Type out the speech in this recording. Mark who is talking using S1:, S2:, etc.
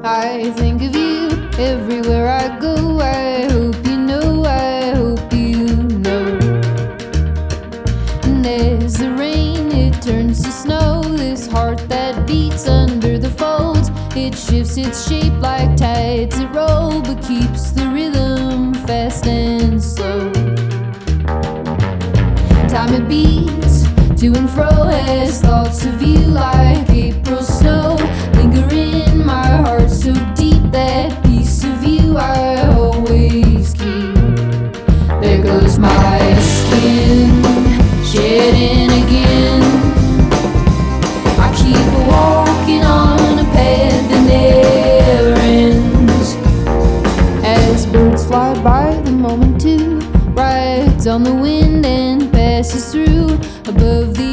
S1: I think of you everywhere I go. I hope you know, I hope you know. And as the rain, it turns to snow. This heart that beats under the folds, it shifts its shape like tides that roll, but keeps the rhythm fast and slow. Time it beats to and fro as thoughts of you like April snow linger in my heart so deep. That piece of you I always keep. There goes my skin shedding again. I keep walking on a path that never ends. As birds fly by, the moment too rides on the wind and passes through above the